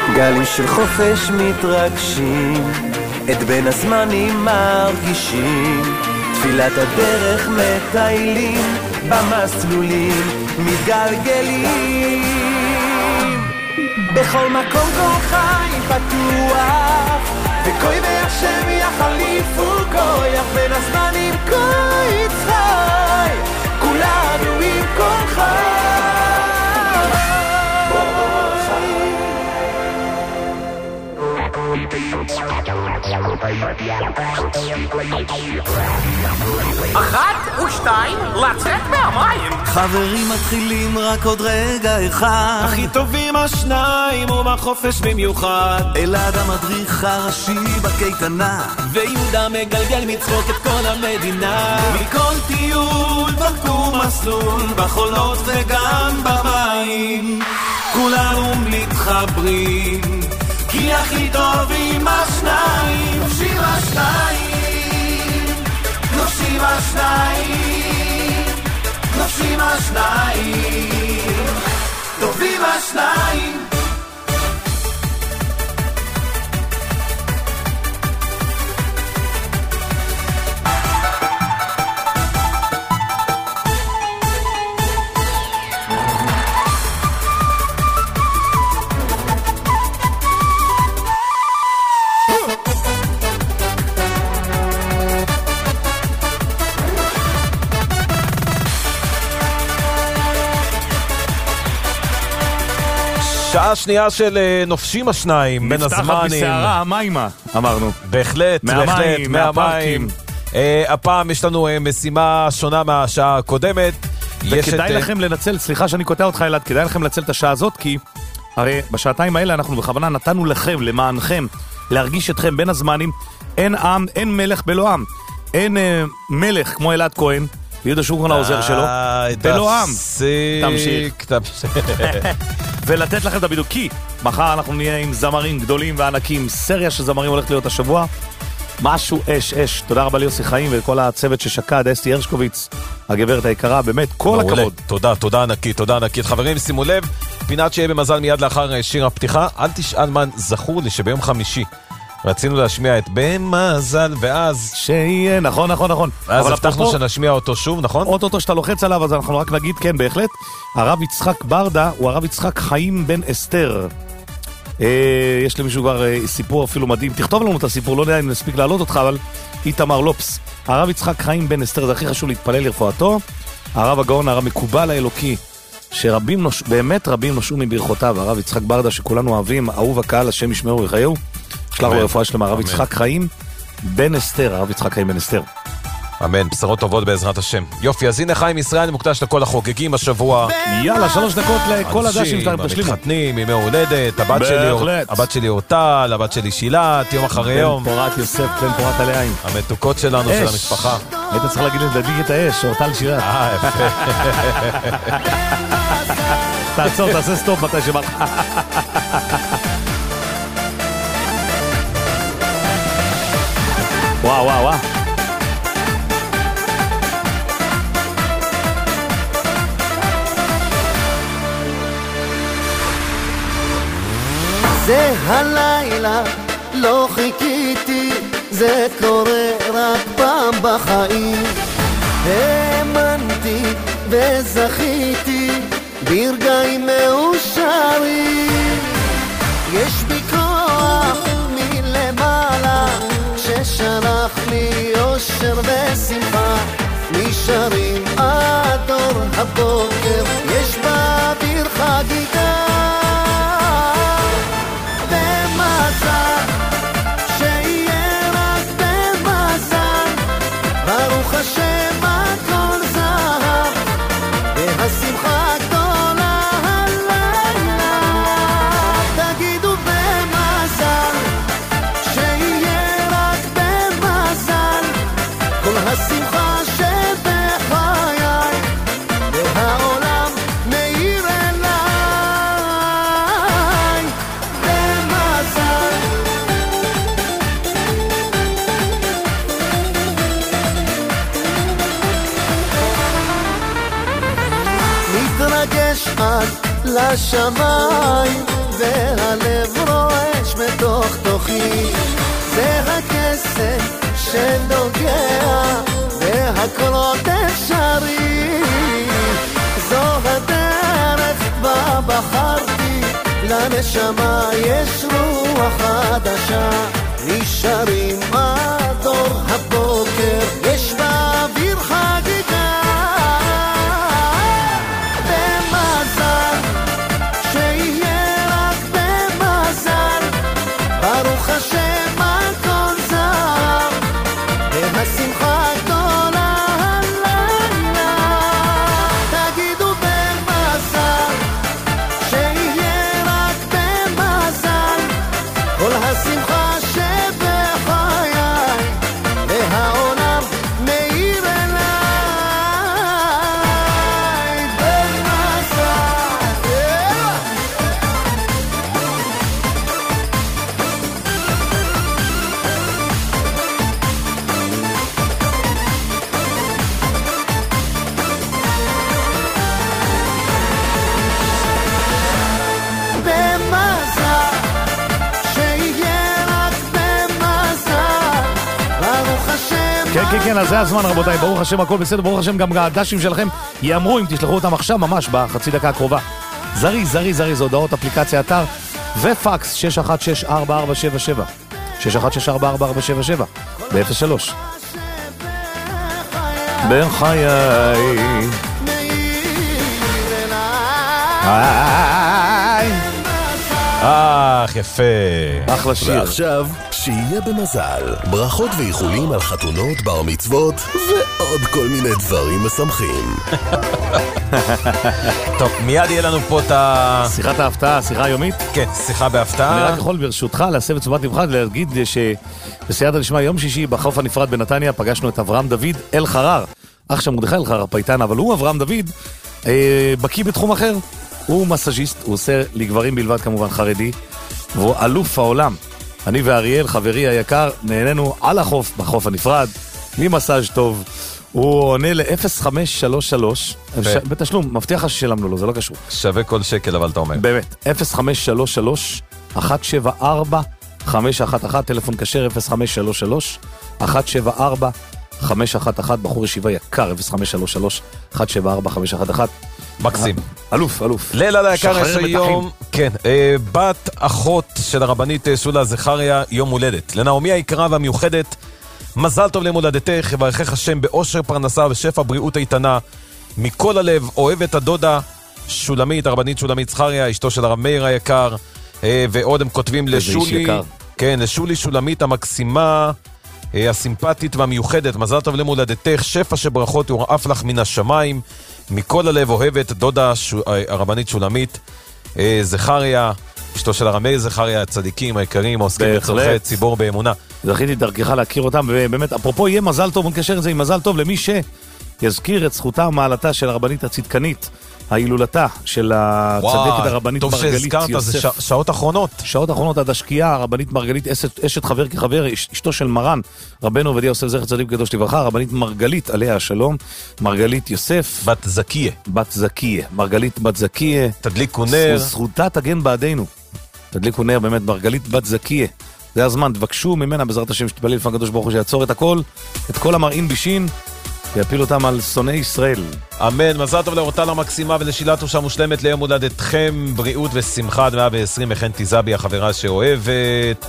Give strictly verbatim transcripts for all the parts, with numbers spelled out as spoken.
גלים של חופש מתרגשים, את בין הזמנים מרגישים, תפילת הדרך מטיילים, במסלולים מתגלגלים. בכל מקום כל חי פתוח, וכוי והשם יחליפו כוח, בין הזמנים כוי צחי, כולנו עם כל חי. אחת ושתיים, לצאת מהמים. חברים מתחילים רק עוד רגע אחד, הכי טובים השניים ומהחופש במיוחד. אלעד המדריך הראשי בקייטנה, ויהודה מגלגל מצחוק את כל המדינה. מכל טיול בדקו מסלול, בחולות וגם במים, כולנו מתחברים, כי הכי טובים השניים. נושים השניים, נושים השניים, נושים השניים, טובים השניים. שעה שנייה של נופשים השניים בין הזמנים. נפתחת בסערה המימה, אמרנו. בהחלט, בהחלט, מהמים. הפעם יש לנו משימה שונה מהשעה הקודמת. וכדאי לכם לנצל, סליחה שאני קוטע אותך אלעד, כדאי לכם לנצל את השעה הזאת, כי הרי בשעתיים האלה אנחנו בכוונה נתנו לכם, למענכם, להרגיש אתכם בין הזמנים. אין עם, אין מלך בלא עם. אין מלך כמו אלעד כהן, יהודה שוקרון העוזר שלו, בלא עם. תמשיך. ולתת לכם את הבידוק, כי מחר אנחנו נהיה עם זמרים גדולים וענקים, סריה של זמרים הולכת להיות השבוע, משהו אש אש. תודה רבה ליוסי חיים ולכל הצוות ששקד, אסתי הרשקוביץ, הגברת היקרה, באמת כל הכבוד. תודה, תודה ענקית, תודה ענקית. חברים, שימו לב, פינת שיהיה במזל מיד לאחר שיר הפתיחה. אל תשאל מה, זכור לי שביום חמישי רצינו להשמיע את במזל, ואז שיהיה, נכון, נכון, נכון. אז הבטחנו שנשמיע אותו שוב, נכון? אוטוטו שאתה לוחץ עליו, אז אנחנו רק נגיד, כן, בהחלט. הרב יצחק ברדה הוא הרב יצחק חיים בן אסתר. אה, יש למישהו כבר אה, סיפור אפילו מדהים. תכתוב לנו את הסיפור, לא יודע אם נספיק להעלות אותך, אבל איתמר לופס. הרב יצחק חיים בן אסתר, זה הכי חשוב להתפלל לרפואתו. הרב הגאון, הרב מקובל האלוקי, שרבים נוש... באמת רבים נושעו מברכותיו. הרב יצחק ברדה, שכולנו אוהבים, אהוב הקהל, השם ישמעו ויחיו. שלח לו רפואה שלמה, הרב יצחק חיים בן אסתר, הרב יצחק חיים בן אסתר. אמן, בשורות טובות בעזרת השם. יופי, אז הנה חיים ישראל מוקדש לכל החוגגים השבוע. יאללה, שלוש דקות לכל הדשים שלהם, תשלימו. המתחתנים, ימי הולדת, הבת שלי, הבת שלי אורטל, הבת שלי שילת, יום אחרי יום. בן פורת יוסף, בן פורת עליין. המתוקות שלנו, של המשפחה. היית צריך להגיד לדדיק את האש, אורטל שילת. אה, יפה. תעצור, תעשה סטופ מתי שבאת. וואו, וואו, וואו. זה הלילה, לא חיכיתי, זה קורה רק פעם בחיים. האמנתי וזכיתי ברגעים מאושרים. יש בי כוח מלמעלה ששלח לי אושר ושמחה, נשארים עד אור הבוקר, יש באוויר חגיגה. במזל, שיהיה רק במזל, ברוך השם הכל זהב, והשמחה גדולה הלילה. תגידו במזל, שיהיה רק במזל, כל השמחה שבחיי, והעולם מאיר אליי. במזל, מתרגש עד לשמיים, והלב רוח לנשמה יש רוח חדשה, נשארים עד אור הבוקר, יש באוויר חגיגה. במזל, שיהיה רק במזל, ברוך השם הכל זר, והשמחה גדולה הלילה. תגידו במזל, שיהיה רק במזל, כל השמחה שבחיי, והעולם מאיר אליי. במזל, במזל, שיהיה רק במזל, ברוך השם. כן, כן, כן, אז זה הזמן רבותיי, ברוך השם הכל בסדר, ברוך השם גם הדשים שלכם יאמרו אם תשלחו אותם עכשיו ממש בחצי דקה הקרובה. זרי, זרי, זרי, זה הודעות, אפליקציה, אתר ופקס שש אחת שש ארבע ארבע שבע שבע שש אחת שש ארבע ארבע ארבע שבע שבע ב-אפס שלוש. בן חיי היי אך, יפה. אחלה שיר. ועכשיו, שיהיה במזל. ברכות ואיחולים על חתונות, בר מצוות, ועוד כל מיני דברים משמחים. טוב, מיד יהיה לנו פה את ה... שיחת ההפתעה, שיחה היומית. כן, שיחה בהפתעה. אני רק יכול ברשותך להסב את תשומת לבך להגיד שבסייעתא דשמיא יום שישי בחוף הנפרד בנתניה פגשנו את אברהם דוד אלחרר, אח של מרדכי אלחרר פייטן, אבל הוא אברהם דוד אה, בקיא בתחום אחר. הוא מסאז'יסט, הוא עושה לגברים בלבד כמובן חרדי, והוא אלוף העולם. אני ואריאל, חברי היקר, נהנינו על החוף, בחוף הנפרד, ממסאז' טוב. הוא עונה ל-אפס חמש שלוש שלוש, בתשלום, מבטיח לך ששלמנו לו, זה לא קשור. שווה כל שקל, אבל אתה אומר. באמת, אפס חמש שלוש שלוש אחת שבע ארבע חמש אחת אחת, טלפון כשר אפס חמש שלוש שלוש אחת שבע ארבע חמש אחת אחת, בחור ישיבה יקר, אפס חמש שלוש שלוש אחת שבע ארבע חמש אחת אחת. מקסים. אלוף, אלוף. לילה ליקר, יש היום, כן, בת אחות של הרבנית שולה זכריה, יום הולדת. לנעמי היקרה והמיוחדת, מזל טוב למולדתך, יברכך השם באושר פרנסה ושפע בריאות איתנה. מכל הלב, אוהבת הדודה שולמית, הרבנית שולמית זכריה, אשתו של הרב מאיר היקר, ועוד הם כותבים לשולי, כן, לשולי שולמית המקסימה, הסימפטית והמיוחדת, מזל טוב למולדתך, שפע שברכות יורעף לך מן השמיים. מכל הלב אוהבת דודה ש... הרבנית שולמית זכריה, אשתו של הרב מאיר זכריה, הצדיקים היקרים העוסקים בצורכי ציבור באמונה. זכיתי דרכך להכיר אותם, ובאמת אפרופו יהיה מזל טוב, נקשר את זה עם מזל טוב למי שיזכיר את זכותה ומעלתה של הרבנית הצדקנית, ההילולתה של הצדקת הרבנית טוב מרגלית שהזכרת, יוסף. זה ש... שעות אחרונות. שעות אחרונות עד השקיעה, הרבנית מרגלית, אשת, אשת חבר כחבר, אשתו של מרן, רבנו עובדיה יוסף זכר צדיק קדוש לברכה, הרבנית מרגלית עליה השלום, מרגלית יוסף. בת זכיה. בת זכיה, מרגלית בת זכיה. תדליקו נר. זכותה תגן בעדינו. תדליקו נר באמת, מרגלית בת זכיה. זה הזמן, תבקשו ממנה בעזרת השם שתתפלל לפני הקדוש ברוך הוא שיעצור את הכל, את כל המרעין בישין, ויפיל אותם על שונאי ישראל. אמן. מזל טוב לאורטל המקסימה ולשילת ראשה מושלמת ליום הולדתכם, בריאות ושמחה עד מאה ועשרים, וכן תיזבי החברה שאוהבת.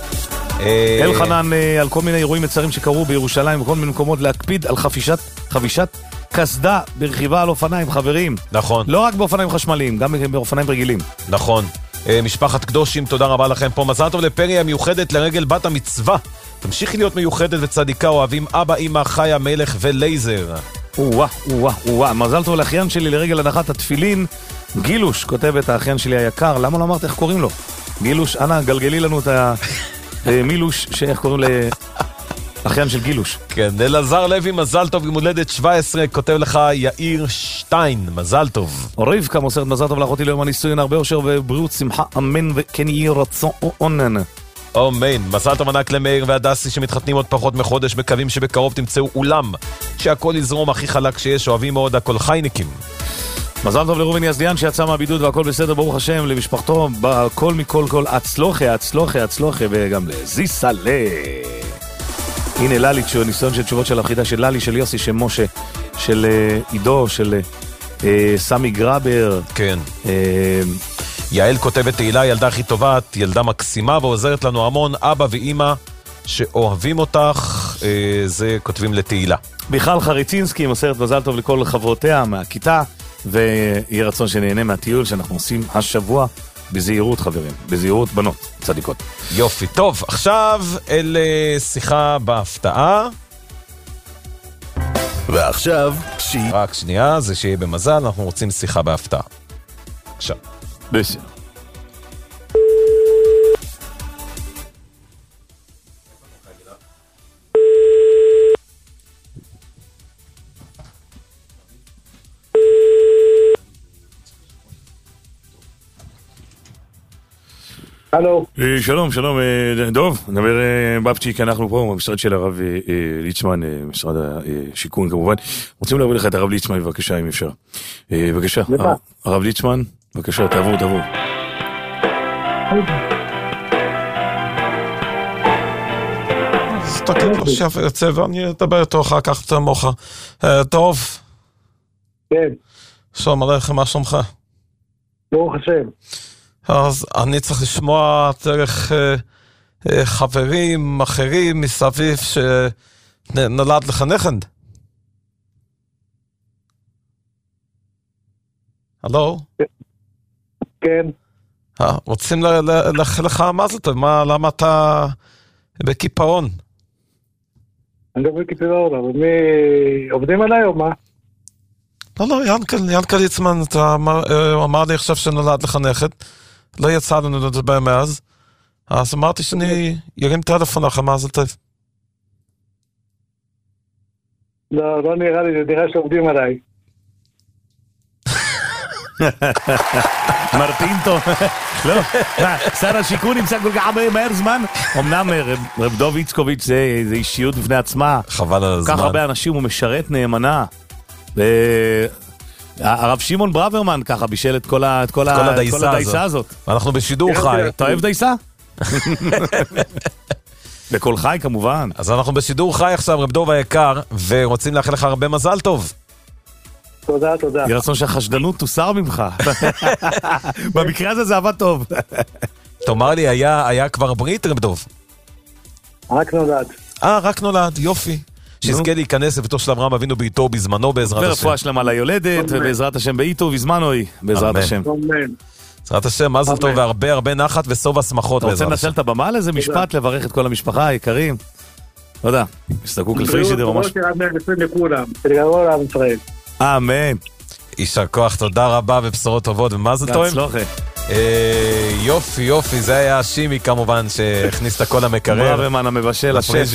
אלחנן, על כל מיני אירועים מצערים שקרו בירושלים וכל מיני מקומות, להקפיד על חפישת חבישת קסדה ברכיבה על אופניים, חברים. נכון. לא רק באופניים חשמליים, גם באופניים רגילים. נכון. משפחת קדושים, תודה רבה לכם פה. מזל טוב לפרי המיוחדת לרגל בת המצווה. תמשיכי להיות מיוחדת וצדיקה, אוהבים אבא, אמא, חיה, מלך ולייזר. וואה, וואה, וואה. מזל טוב לאחיין שלי לרגל הנחת התפילין. גילוש, כותבת האחיין שלי היקר. למה לא אמרת איך קוראים לו? גילוש, אנא, גלגלי לנו את המילוש, שאיך קוראים לאחיין של גילוש. כן, אלעזר לוי, מזל טוב, יום הולדת שבע עשרה, כותב לך יאיר שטיין, מזל טוב. רבקה מוסרת מזל טוב לאחותי ליום הנישואין, הרבה אושר ובריאות, שמחה, אמן, וכן יהי רצון אונן. אמן. מזל טוב ענק למאיר והדסי שמתחתנים עוד פחות מחודש, מקווים שבקרוב תמצאו אולם שהכל יזרום הכי חלק שיש, אוהבים מאוד הכל חייניקים. מזל טוב לראובן יזדיאן שיצא מהבידוד והכל בסדר, ברוך השם, למשפחתו בכל מכל כל הצלוחה, הצלוחה, הצלוחה, וגם לזיסלה. הנה ללי, ניסיון של תשובות של החידה של ללי, של יוסי, של משה, של עידו, של סמי גרבר. כן. יעל כותבת תהילה, ילדה הכי טובה, ילדה מקסימה ועוזרת לנו המון, אבא ואמא שאוהבים אותך, אה, זה כותבים לתהילה. מיכל חריצינסקי מוסרת מזל טוב לכל חברותיה מהכיתה, ויהיה רצון שנהנה מהטיול שאנחנו עושים השבוע בזהירות חברים, בזהירות בנות, צדיקות. יופי, טוב, עכשיו אל שיחה בהפתעה. ועכשיו, שי... רק שנייה, זה שיהיה במזל, אנחנו רוצים שיחה בהפתעה. עכשיו. בסדר. הלו. שלום, שלום, דוב, נדבר בבצ'יק, אנחנו פה במשרד של הרב ליצמן, משרד השיכון כמובן. רוצים להביא לך את הרב ליצמן, בבקשה, אם אפשר. בבקשה, הרב ליצמן, בבקשה, תעבור, תעבור. אז תגיד לו שף יוצא ואני אדבר איתו אחר כך את המוחה. דוב. כן. שלום עליכם, מה שלומך? ברוך השם. אז אני צריך לשמוע דרך אה, אה, חברים אחרים מסביב שנולד לך נכד. הלו? כן. אה, רוצים לאחל לך מזל טוב, מה, למה אתה בקיפאון? אני לא בקיפאון, אבל מי עובדים עליי או מה? לא, לא, ינקל, ינקל ליצמן, אתה אמר, הוא אמר לי עכשיו שנולד לך נכד. לא יצא לנו לדבר מאז, אז אמרתי שאני ירים טלפון לך, מזל טוב. לא, לא נראה לי, זה נראה שעובדים עליי. מרטין טוב. לא, שר השיכון נמצא כל כך מהר זמן. אמנם רב דוב איצקוביץ' זה אישיות בפני עצמה. חבל על הזמן. כך הרבה אנשים, הוא משרת נאמנה. הרב שמעון ברוורמן ככה בישל את כל הדייסה הזאת. אנחנו בשידור חי. אתה אוהב דייסה? בכל חי כמובן. אז אנחנו בשידור חי עכשיו, רב דוב היקר, ורוצים לאחל לך הרבה מזל טוב. תודה, תודה. יהיה רצון שהחשדנות תוסר ממך. במקרה הזה זה עבד טוב. תאמר לי, היה כבר ברית, רב דוב? רק נולד. אה, רק נולד, יופי. שיזכה להיכנס לביתו של אברהם אבינו בעיתו בזמנו, בעזרת השם. ורפואה שלמה ליולדת, ובעזרת השם בעיתו בזמנו היא, בעזרת השם. בעזרת השם, מזל טוב והרבה הרבה נחת וסוב השמחות. אתה רוצה לנצל את הבמה על איזה משפט, לברך את כל המשפחה היקרים? לא יודע, מסתכלו כלפי שידר ממש. אמן. יישר כוח, תודה רבה ובשורות טובות, ומזל טוב. יופי, יופי, זה היה שימי כמובן, שהכניס את הכל המקרר. ברוורמן המבשל, השף.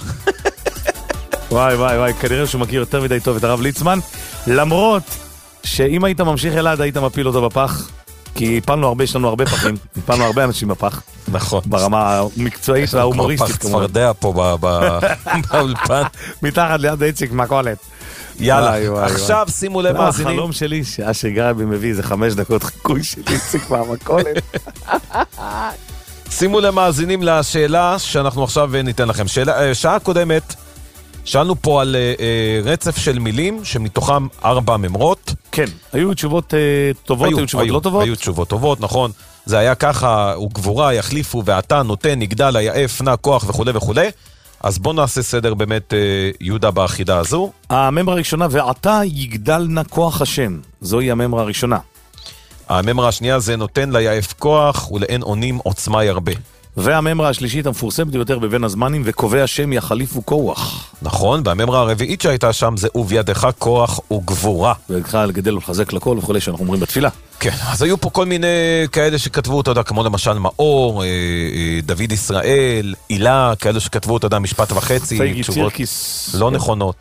וואי וואי וואי, כנראה שהוא מכיר יותר מדי טוב את הרב ליצמן, למרות שאם היית ממשיך אלעד היית מפיל אותו בפח, כי הפלנו הרבה, יש לנו הרבה פחים, הפלנו הרבה אנשים בפח. נכון. ברמה המקצועית וההומוריסטית. פח צפרדע פה באולפן. מתחת ליד איציק מקולת. יאללה, עכשיו שימו לב מאזינים. החלום שלי שאשר גרבי מביא איזה חמש דקות חיקוי של איציק מהמקולת. שימו לב מאזינים לשאלה שאנחנו עכשיו ניתן לכם. שעה קודמת, שאלנו פה על אה, רצף של מילים שמתוכם ארבע ממרות. כן, היו תשובות אה, טובות, היו, היו תשובות היו, לא טובות? היו תשובות טובות, נכון. זה היה ככה, הוא גבורה, יחליפו, ואתה נותן, נגדל, היעף, נע, כוח וכו' וכו'. אז בוא נעשה סדר באמת אה, יהודה באחידה הזו. הממרה הראשונה, ואתה יגדל נע כוח השם. זוהי הממרה הראשונה. הממרה השנייה זה נותן ליעף כוח ולאין עונים עוצמה ירבה. והממרה השלישית המפורסמת ביותר בבין הזמנים, וקובע שם יחליפו כוח. נכון, והממרה הרביעית שהייתה שם זה ובידך כוח וגבורה. ובכלל לגדל ולחזק לכל וכולי שאנחנו אומרים בתפילה. כן, אז היו פה כל מיני כאלה שכתבו אותה, כמו למשל מאור, דוד ישראל, אילה, כאלה שכתבו אותה משפט וחצי, תשובות לא נכונות.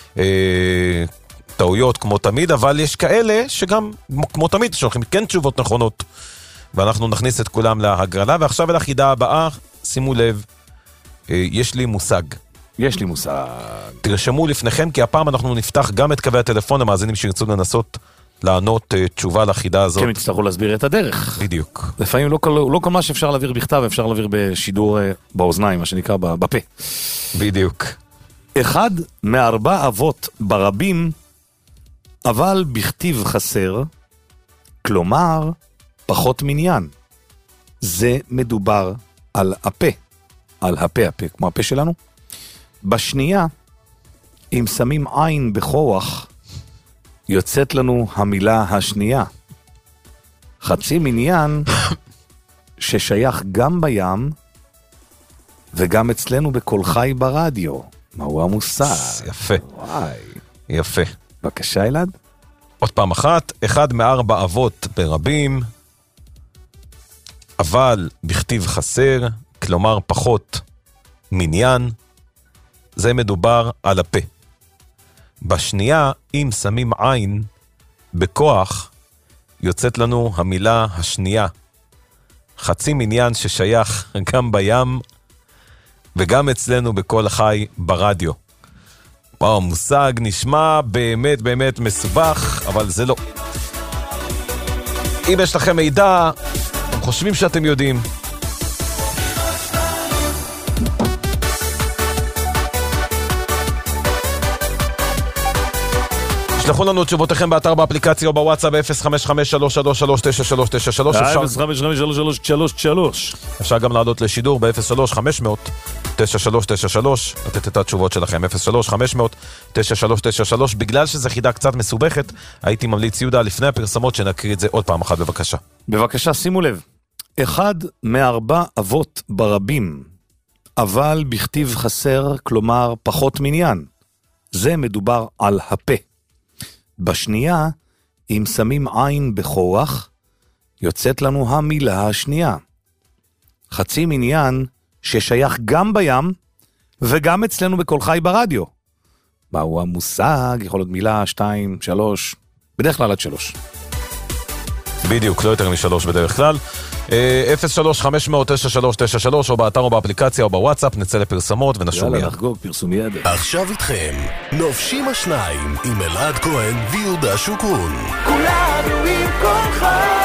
טעויות כמו תמיד, אבל יש כאלה שגם כמו תמיד שולחים כן תשובות נכונות. ואנחנו נכניס את כולם להגרלה, ועכשיו אל החידה הבאה, שימו לב, יש לי מושג. יש לי מושג. תרשמו לפניכם, כי הפעם אנחנו נפתח גם את קווי הטלפון, המאזינים שירצו לנסות לענות תשובה לחידה הזאת. כן, יצטרכו להסביר את הדרך. בדיוק. לפעמים לא כל, לא כל מה שאפשר להעביר בכתב, אפשר להעביר בשידור באוזניים, מה שנקרא בפה. בדיוק. אחד מארבע אבות ברבים, אבל בכתיב חסר, כלומר, פחות מניין. זה מדובר על הפה, על הפה, הפה, כמו הפה שלנו. בשנייה, אם שמים עין בכוח, יוצאת לנו המילה השנייה. חצי מניין ששייך גם בים וגם אצלנו בכל חי ברדיו. מהו המושג? יפה. וואי. יפה. בבקשה, אלעד. עוד פעם אחת, אחד מארבע אבות ברבים, אבל בכתיב חסר, כלומר פחות מניין, זה מדובר על הפה. בשנייה, אם שמים עין בכוח, יוצאת לנו המילה השנייה. חצי מניין ששייך גם בים וגם אצלנו בכל חי ברדיו. וואו, המושג נשמע באמת באמת מסובך, אבל זה לא. אם יש לכם מידע, אתם חושבים שאתם יודעים. שלחו לנו תשובותיכם באתר, באפליקציה או בוואטסאפ ב-אפס חמש חמש שלוש שלוש שלוש תשע שלוש תשע שלוש. אפס חמש חמש שלוש שלוש שלוש שלוש. אפשר גם לעלות לשידור ב-אפס שלוש חמש אפס אפס תשע שלוש תשע שלוש, לתת את התשובות שלכם. אפס שלוש חמש אפס אפס תשע שלוש תשע שלוש. בגלל שזו חידה קצת מסובכת, הייתי ממליץ יהודה לפני הפרסמות שנקריא את זה עוד פעם אחת, בבקשה. בבקשה, שימו לב. אחד מארבע אבות ברבים, אבל בכתיב חסר, כלומר פחות מניין. זה מדובר על הפה. בשנייה, אם שמים עין בכוח, יוצאת לנו המילה השנייה. חצי מניין ששייך גם בים וגם אצלנו בכל חי ברדיו. מהו המושג? יכול להיות מילה, שתיים, שלוש, בדרך כלל עד שלוש. בדיוק, לא יותר משלוש בדרך כלל. אפס שלוש חמש אפס אפס תשע שלוש תשע שלוש, או באתר או באפליקציה או בוואטסאפ. נצא לפרסמות ונשוב מיד. יאללה, נחגוג פרסומיאדה. עכשיו איתכם, נופשים השניים עם אלעד כהן ויהודה שוקרון. כולנו עם כל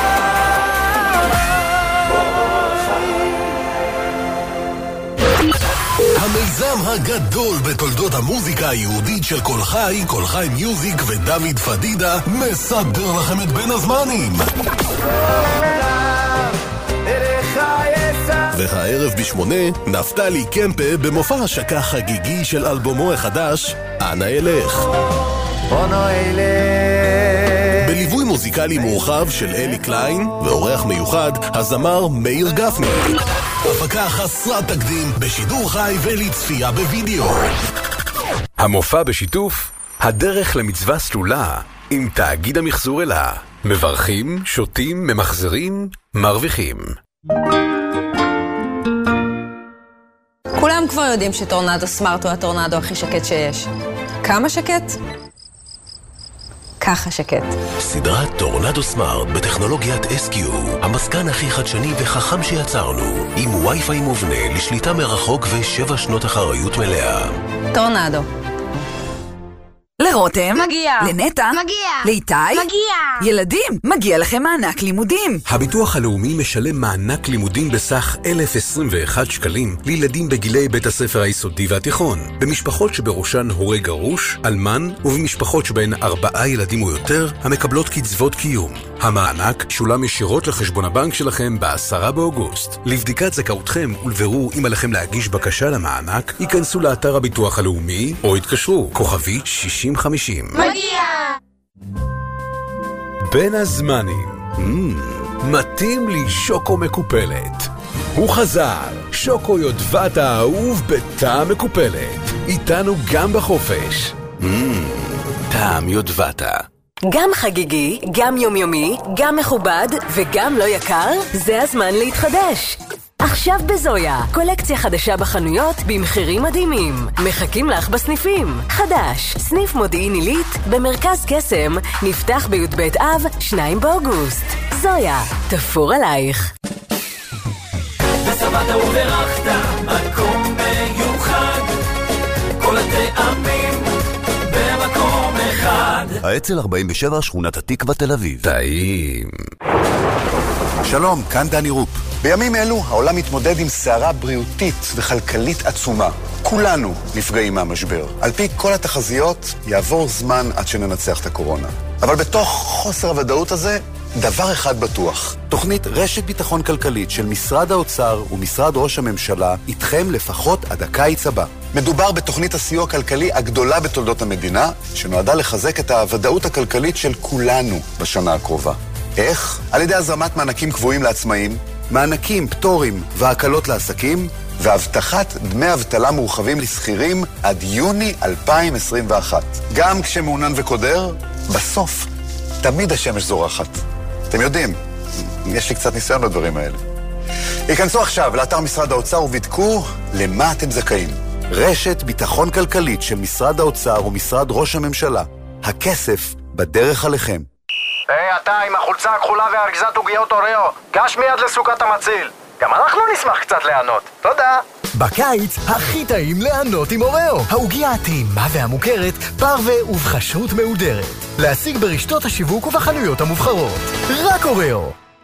המיזם הגדול בתולדות המוזיקה היהודית של כל חי, כל חי מיוזיק ודוד פדידה מסדר לכם את בין הזמנים. והערב בשמונה, נפתלי קמפה במופע השקה חגיגי של אלבומו החדש, אנה אלך. בונו אלך. בליווי מוזיקלי מורחב של אלי קליין, ואורח מיוחד, הזמר מאיר גפני. הפקה חסרת תקדים בשידור חי ולצפייה בווידאו. המופע בשיתוף הדרך למצווה סלולה עם תאגיד המחזור אלה. מברכים, שותים, ממחזרים, מרוויחים. כולם כבר יודעים שטורנדו סמארט הוא הטורנדו הכי שקט שיש. כמה שקט? ככה שקט. סדרת טורנדו סמארט בטכנולוגיית אס קיו, המסקן הכי חדשני וחכם שיצרנו, עם וי-פיי מובנה לשליטה מרחוק ושבע שנות אחריות מלאה. טורנדו. לרותם, מגיע. לנטה, מגיע. לאיתי, מגיע. ילדים, מגיע לכם מענק לימודים. הביטוח הלאומי משלם מענק לימודים בסך אלף עשרים ואחת שקלים לילדים בגילי בית הספר היסודי והתיכון, במשפחות שבראשן הורה גרוש, אלמן, ובמשפחות שבהן ארבעה ילדים או יותר המקבלות קצבות קיום. המענק שולם ישירות לחשבון הבנק שלכם בעשרה באוגוסט. לבדיקת זכאותכם ולבירור אם עליכם להגיש בקשה למענק, ייכנסו לאתר הביטוח הלאומי או התקשרו כוכבי שישים חמישים. מגיע! בין הזמנים, mm, מתאים לי שוקו מקופלת. הוא חזר, שוקו יודבת האהוב בטעם מקופלת. איתנו גם בחופש. Mm, טעם יודבתה. גם חגיגי, גם יומיומי, גם מכובד וגם לא יקר, זה הזמן להתחדש. עכשיו בזויה, קולקציה חדשה בחנויות במחירים מדהימים. מחכים לך בסניפים. חדש, סניף מודיעין עילית במרכז קסם, נפתח בי"ב אב, שניים באוגוסט. זויה, תפור עלייך. ושבעת וברכת מקום מיוחד, כל הטעמים במקום אחד. האצ"ל ארבעים ושבע, שכונת התקווה, תל אביב. טעים. שלום, כאן דני רופ. בימים אלו העולם מתמודד עם סערה בריאותית וכלכלית עצומה. כולנו נפגעים מהמשבר. על פי כל התחזיות, יעבור זמן עד שננצח את הקורונה. אבל בתוך חוסר הוודאות הזה, דבר אחד בטוח, תוכנית רשת ביטחון כלכלית של משרד האוצר ומשרד ראש הממשלה איתכם לפחות עד הקיץ הבא. מדובר בתוכנית הסיוע הכלכלי הגדולה בתולדות המדינה, שנועדה לחזק את הוודאות הכלכלית של כולנו בשנה הקרובה. איך? על ידי הזרמת מענקים קבועים לעצמאים, מענקים, פטורים והקלות לעסקים, והבטחת דמי אבטלה מורחבים לסחירים עד יוני אלפיים עשרים ואחת. גם כשמעונן וקודר, בסוף תמיד השמש זורחת. אתם יודעים, יש לי קצת ניסיון בדברים האלה. היכנסו עכשיו לאתר משרד האוצר ובדקו למה אתם זכאים. רשת ביטחון כלכלית של משרד האוצר ומשרד ראש הממשלה. הכסף בדרך עליכם. היי, אתה עם החולצה הכחולה והארגזת עוגיות אוריו, גש מיד לסוכת המציל. גם אנחנו נשמח קצת ליהנות. תודה. בקיץ הכי טעים ליהנות עם אוריו. העוגיה הטעימה והמוכרת, פרווה ובחשרות מהודרת. להשיג ברשתות השיווק ובחנויות המובחרות. רק אוריו.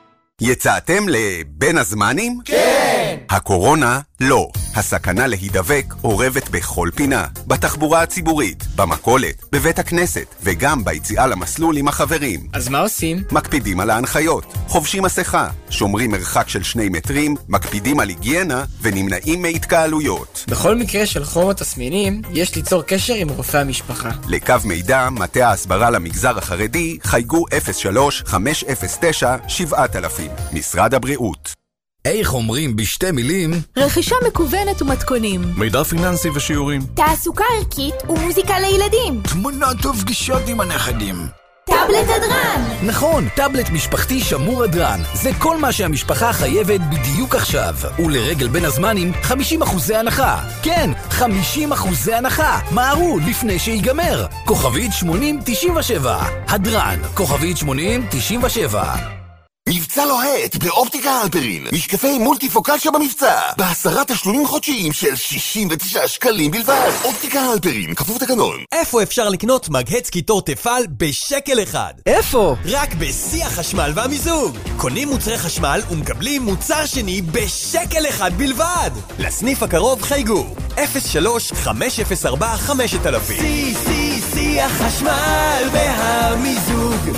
יצאתם לבין הזמנים? כן! הקורונה? לא. הסכנה להידבק עורבת בכל פינה. בתחבורה הציבורית, במכולת, בבית הכנסת, וגם ביציאה למסלול עם החברים. אז מה עושים? מקפידים על ההנחיות, חובשים מסכה, שומרים מרחק של שני מטרים, מקפידים על היגיינה ונמנעים מהתקהלויות. בכל מקרה של חום או תסמינים, יש ליצור קשר עם רופא המשפחה. לקו מידע, מטה ההסברה למגזר החרדי, חייגו אפס שלוש חמש אפס תשע שבע אלפים. משרד הבריאות. איך אומרים בשתי מילים? רכישה מקוונת ומתכונים. מידע פיננסי ושיעורים. תעסוקה ערכית ומוזיקה לילדים. תמונות ופגישות עם הנכדים. טאבלט הדרן. נכון, טאבלט משפחתי שמור הדרן. זה כל מה שהמשפחה חייבת בדיוק עכשיו. ולרגל בין הזמנים, חמישים אחוזי הנחה. כן, חמישים אחוזי הנחה. מהרו לפני שיגמר. כוכבית שמונים תשעים ושבע. הדרן, כוכבית שמונים תשעים ושבע. מבצע לוהט באופטיקה הלפרין. משקפי מולטיפוקציה במבצע. בעשרה תשלומים חודשיים של שישים ותשעה שקלים בלבד. אופטיקה הלפרין, כפוף תקנון. איפה אפשר לקנות מגהץ קיטור תפעל בשקל אחד? איפה? רק בשיא החשמל והמיזוג. קונים מוצרי חשמל ומקבלים מוצר שני בשקל אחד בלבד. לסניף הקרוב חייגו אפס שלוש חמש אפס ארבע חמש אלפים. שיא שיא שיא החשמל והמיזוג.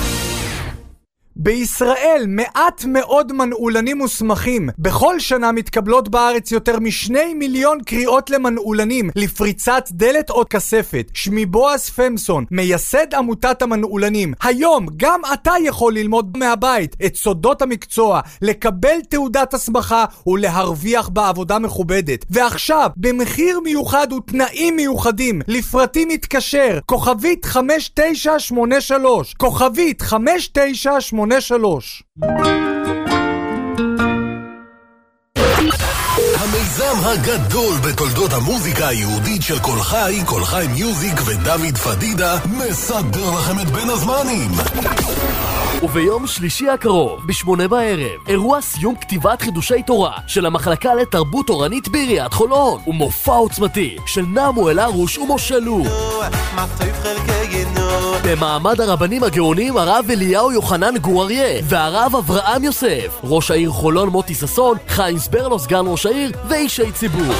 בישראל מעט מאוד מנעולנים מוסמכים. בכל שנה מתקבלות בארץ יותר משני מיליון קריאות למנעולנים לפריצת דלת או כספת. שמי בועז פמסון, מייסד עמותת המנעולנים. היום גם אתה יכול ללמוד מהבית את סודות המקצוע, לקבל תעודת הסמכה ולהרוויח בעבודה מכובדת. ועכשיו, במחיר מיוחד ותנאים מיוחדים, לפרטים מתקשר, כוכבית חמש תשע שמונה שלוש, כוכבית חמש תשע שמונה שלוש. המיזם הגדול בתולדות המוזיקה היהודית של כל חי, כל חי מיוזיק ודוד פדידה מסדר לכם את בין הזמנים. וביום שלישי הקרוב, בשמונה בערב, אירוע סיום כתיבת חידושי תורה של המחלקה לתרבות תורנית בעיריית חולון, ומופע עוצמתי של נעמו אלרוש ומשה לוק. במעמד הרבנים הגאונים הרב אליהו יוחנן גור אריה והרב אברהם יוסף, ראש העיר חולון מוטי ששון, חיים סברלו סגן ראש העיר ואישי ציבור.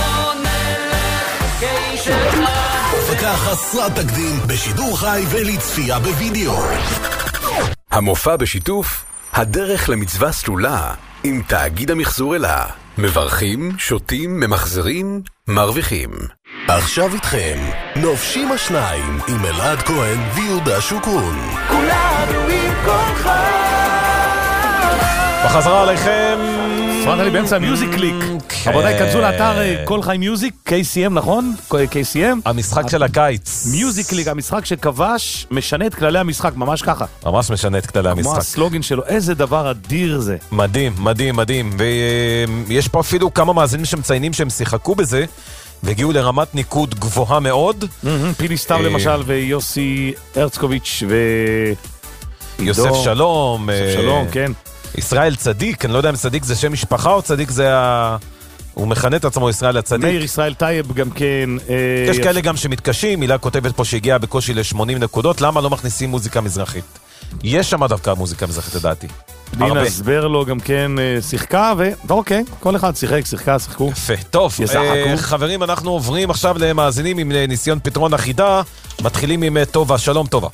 הפקה חסרת תקדים בשידור חי ולצפייה בווידאו. המופע בשיתוף הדרך למצווה סלולה עם תאגיד המחזור אלה. מברכים, שותים, ממחזרים, מרוויחים. עכשיו איתכם נופשים השניים עם אלעד כהן ויהודה שוקרון. כולנו עם כל חי. בחזרה עליכם. שמעת לי באמצע מיוזיק קליק. רבותיי, כנסו לאתר כל חי מיוזיק, קיי סי אם, נכון? קיי סי אם? המשחק של הקיץ. מיוזיק קליק, המשחק שכבש, משנה את כללי המשחק, ממש ככה. ממש משנה את כללי המשחק. כמו הסלוגן שלו, איזה דבר אדיר זה. מדהים, מדהים, מדהים. ויש פה אפילו כמה מאזינים שמציינים שהם שיחקו בזה, והגיעו לרמת ניקוד גבוהה מאוד. פילי סתיו למשל, ויוסי הרצקוביץ' ו... יוסף שלום. יוסף שלום, כן. ישראל צדיק, אני לא יודע אם צדיק זה שם משפחה או צדיק זה ה... הוא מכנה את עצמו ישראל הצדיק. מאיר ישראל טייב גם כן. יש כאלה גם שמתקשים, מילה כותבת פה שהגיעה בקושי ל-שמונים נקודות, למה לא מכניסים מוזיקה מזרחית? יש שם דווקא מוזיקה מזרחית לדעתי. דינה סברלו גם כן שיחקה, ואוקיי, כל אחד שיחק, שיחקה, שיחקו. יפה, טוב. חברים, אנחנו עוברים עכשיו למאזינים עם ניסיון פתרון אחידה, מתחילים עם טובה, שלום טובה.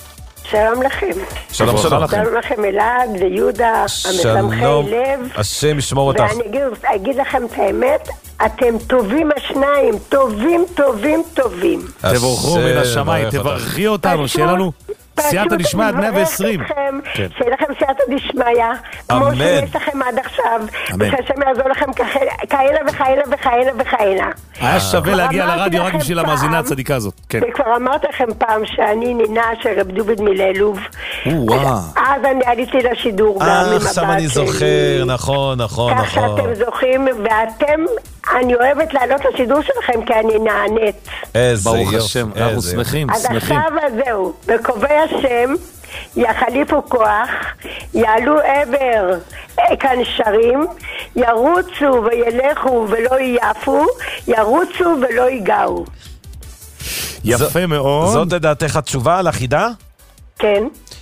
שלום לכם. שלום, שלום. שלום לכם אלעד ויהודה, המשמחי לב. השם ישמור אותך. ואני אגיד, אגיד לכם את האמת, אתם טובים השניים, טובים, טובים, טובים. תבורכו מן השמיים, תברכי אותנו, שיהיה לנו סייעתא דשמיא עד מאה ועשרים. שיהיה לכם סייעתא דשמיא, כמו שיש לכם עד עכשיו, ושהשם יעזור לכם כאלה וכאלה וכאלה וכאלה. היה שווה להגיע לרדיו רק בשביל המאזינה הצדיקה הזאת. וכבר אמרתי לכם פעם שאני נינה של רב דוד מלילוב. אז אני עליתי לשידור גם עם הבת שלי. עכשיו אני זוכר, נכון, נכון, נכון. כך שאתם זוכים, ואתם, אני אוהבת לעלות לשידור שלכם כי אני נענית. איזה ברוך השם, אנחנו שמחים, אז שמחים. עכשיו זהו, וקובע השם, יחליפו כוח, יעלו עבר כנשרים, ירוצו וילכו ולא ייפו, ירוצו ולא ייגעו. יפה מאוד. זאת לדעתך התשובה על החידה? כן.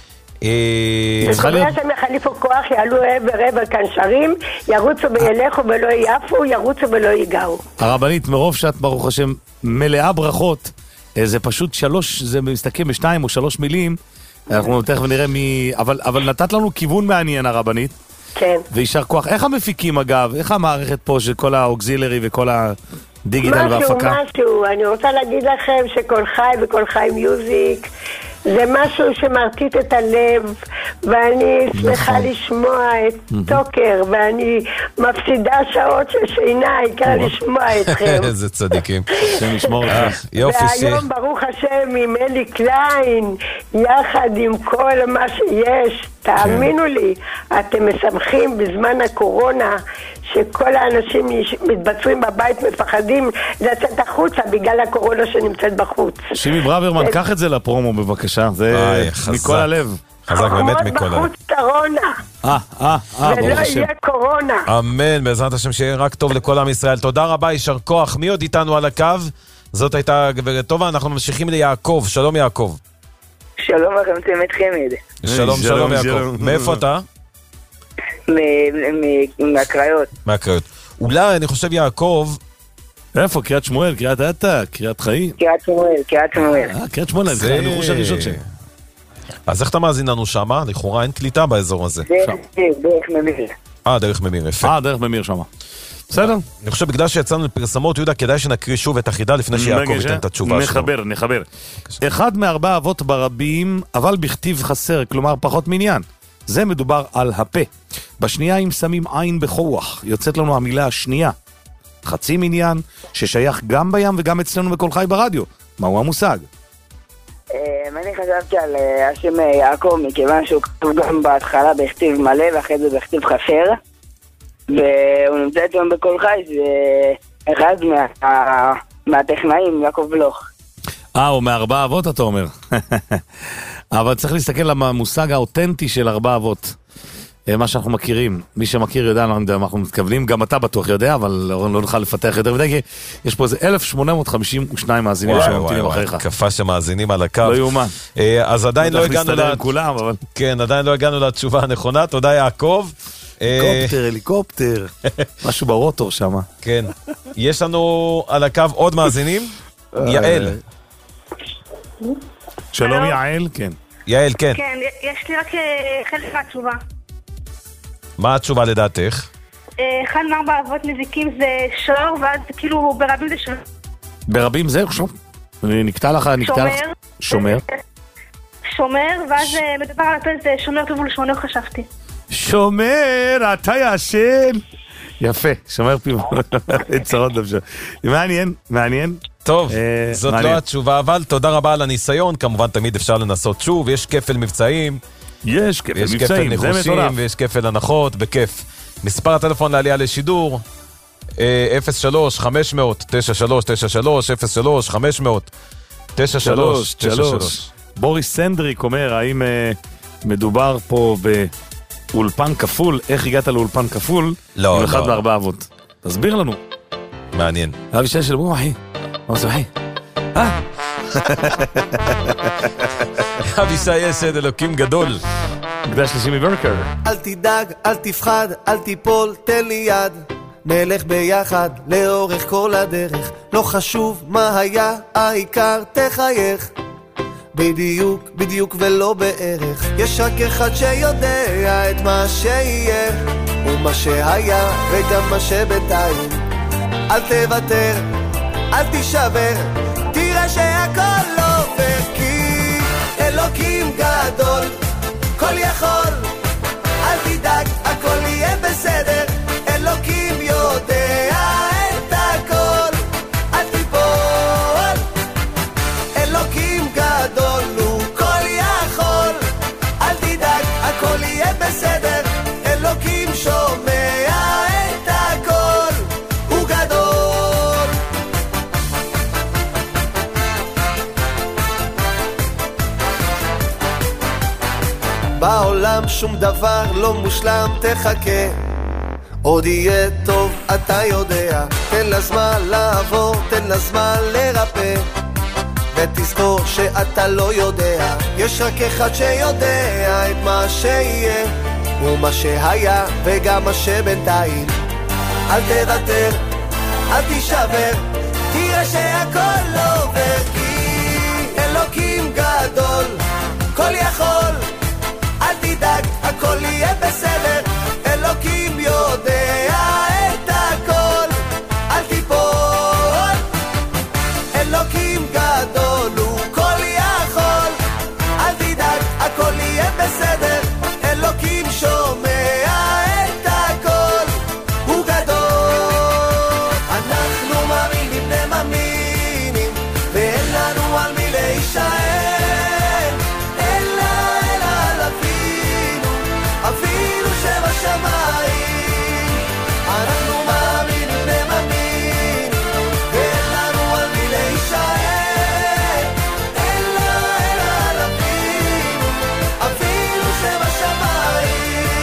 וקובע השם יחליפו כוח, יעלו עבר עבר כנשרים, ירוצו וילכו ולא ייפו, ירוצו ולא ייגעו. הרבנית, מרוב שאת ברוך השם מלאה ברכות, זה פשוט שלוש, זה מסתכם בשתיים או שלוש מילים, אנחנו תכף נראה מי... אבל, אבל נתת לנו כיוון מעניין, הרבנית. כן. וישר כוח. איך המפיקים, אגב? איך המערכת פה של כל האוקזילרי וכל הדיגיטל וההפקה? משהו, משהו. אני רוצה להגיד לכם שכל חי וכל חי מיוזיק זה משהו שמרטיט את הלב, ואני שמחה לשמוע את טוקר, ואני מפסידה שעות של שינה, העיקר לשמוע אתכם. איזה צדיקים. השם ישמור אותך. יופי ש... והיום ברוך השם עם אלי קליין, יחד עם כל מה שיש, תאמינו לי, אתם משמחים בזמן הקורונה, שכל האנשים מתבצעים בבית, מפחדים לצאת החוצה בגלל הקורונה שנמצאת בחוץ. שימי ברוורמן, קח את זה לפרומו בבקשה, זה מכל הלב. חזק באמת מכל הלב. בחוץ קורונה. אה, אה, אה, ולא יהיה קורונה. אמן, בעזרת השם שיהיה רק טוב לכל עם ישראל. תודה רבה, יישר כוח. מי עוד איתנו על הקו? זאת הייתה גברת טובה, אנחנו ממשיכים ליעקב. שלום יעקב. שלום לכם, צמד חמד. שלום, שלום יעקב. מאיפה אתה? מהקריות. מהקריות. אולי, אני חושב יעקב... איפה? קריית שמואל, קריית אתא, קריית חיים? קריית שמואל, קריית שמואל. אה, קריית שמואל, זה הניחוש הראשון שם. אז איך אתה מאזין לנו שמה? לכאורה אין קליטה באזור הזה. דרך ממיר. אה, דרך ממיר, יפה. אה, דרך ממיר שמה. בסדר. אני חושב בגלל שיצאנו לפרסמות, יהודה, כדאי שנקריא שוב את החידה לפני שיעקב ייתן את התשובה שלו. נחבר, נחבר. אחד מארבע אבות ברבים, אבל בכתיב חסר, כלומר פחות מניין. זה מדובר על הפה. בשנייה אם שמים עין בכוח, יוצאת לנו המילה השנייה. חצי מניין, ששייך גם בים וגם אצלנו בכל חי ברדיו. מהו המושג? אני חשבתי על השם יעקב, מכיוון שהוא כתוב גם בהתחלה בכתיב מלא, ואחרי זה בכתיב חסר. והוא נמצא אצלנו בכל חי, זה אחד מהטכנאים, יעקב בלוך. אה, הוא מארבע אבות אתה אומר. אבל צריך להסתכל על המושג האותנטי של ארבע אבות. מה שאנחנו מכירים. מי שמכיר יודע מה אנחנו מתכוונים. גם אתה בטוח יודע, אבל לא נוכל לפתח יותר מדי, כי יש פה איזה אלף שמונה מאות חמישים ושניים מאזינים שממתינים אחריך. קפה שמאזינים על הקו. לא יאומן. אז עדיין לא הגענו... כן, עדיין לא הגענו לתשובה הנכונה. תודה יעקב. הליקופטר, הליקופטר. משהו ברוטור שם. כן. יש לנו על הקו עוד מאזינים. יעל. שלום יעל, כן. יעל, כן. כן, יש לי רק חלק מהתשובה. מה התשובה לדעתך? אחד מארבע אבות מזיקים זה שור, ואז כאילו ברבים זה שור. ברבים זה? שור? נקטע לך, נקטע לך. שומר. שומר, ואז מדבר על הפה זה שומר טוב ולשמונה חשבתי. שומר, אתה ישן. יפה, שומר פיו. צרות נפשו. מעניין, מעניין. טוב, זאת לא התשובה, אבל תודה רבה על הניסיון. כמובן תמיד אפשר לנסות שוב, יש כפל מבצעים. יש כפל מבצעים, זה מטורף. ויש כפל הנחות, בכיף. מספר הטלפון לעלייה לשידור, אפס שלוש חמש אפס אפס תשע שלוש תשע שלוש, אפס שלוש חמש אפס אפס תשע שלוש תשע שלוש. בוריס סנדריק אומר, האם מדובר פה באולפן כפול? איך הגעת לאולפן כפול? לא, לא. אחד מארבע אבות. תסביר לנו. מעניין. אבי שי של בום אחי. מה זה אחי? אה? אבישי יש אלוקים גדול. מקדש לשימי ברקר. אל תדאג, אל תפחד, אל תיפול, תן לי יד. נלך ביחד לאורך כל הדרך. לא חשוב מה היה, העיקר תחייך. בדיוק, בדיוק ולא בערך. יש רק אחד שיודע את מה שיהיה ומה שהיה וגם מה שבינתיים. אל תוותר, אל תישבר, תראה שהכל עובר, כי אלוקים גדול, כל יכול, אל תדאג, הכל יהיה בסדר. אלוקים יודע את הכל, אל תיפול. אלוקים גדול, הוא כל יכול, אל תדאג, הכל יהיה בסדר. אלוקים שומע את הכל, הוא גדול. בעולם שום דבר לא מושלם, תחכה, עוד יהיה טוב, אתה יודע. תן לזמן לעבור, תן לזמן לרפא, ותזכור שאתה לא יודע. יש רק אחד שיודע את מה שיהיה ומה שהיה וגם מה שבינתיים. אל תוותר, אל תישבר, תראה שהכל עובר, כי אלוקים גדול, כל יכול, אל תדאג, הכל יהיה בסדר. אלוקים יודע את הכל, אל תיפול. אלוקים גדול, הוא כל יכול, אל תדאג, הכל יהיה בסדר. אלוקים שומע את הכל, הוא גדול. אנחנו מאמינים בני מאמינים, ואין לנו על מי להישאר, אלא אלא על אבינו, אבינו שבשמיים. אנחנו מאמינים בני מאמינים, ואין לנו על מי להישאר, אלא אלא על אבינו, אבינו שבשמיים.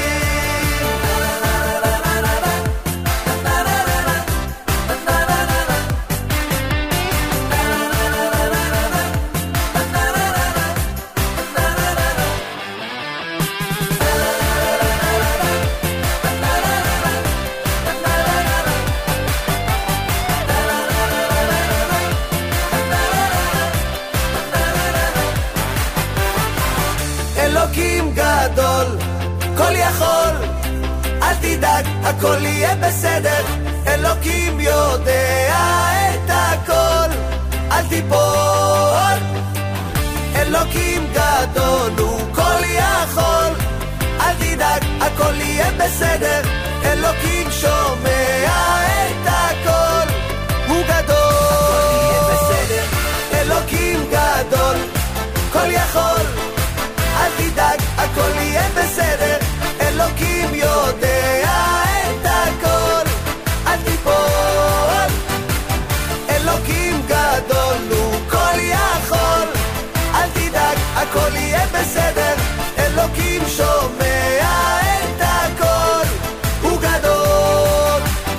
אלוקים גדול, כל יכול, אל תדאג, הכל יהיה בסדר. אלוקים יודע את הכל, אל תיפול. אלוקים גדול, הוא כל יכול, אל תדאג, הכל יהיה בסדר. אלוקים שומע את הכל, הוא גדול. הכל יהיה בסדר. אלוקים גדול, כל יכול, אל תדאג, הכל יהיה בסדר. אלוקים יודע את הכל, אל תיפול. אלוקים גדול, הוא כל יכול, אל תדאג, הכל יהיה בסדר. אלוקים שומע את הכל, הוא גדול.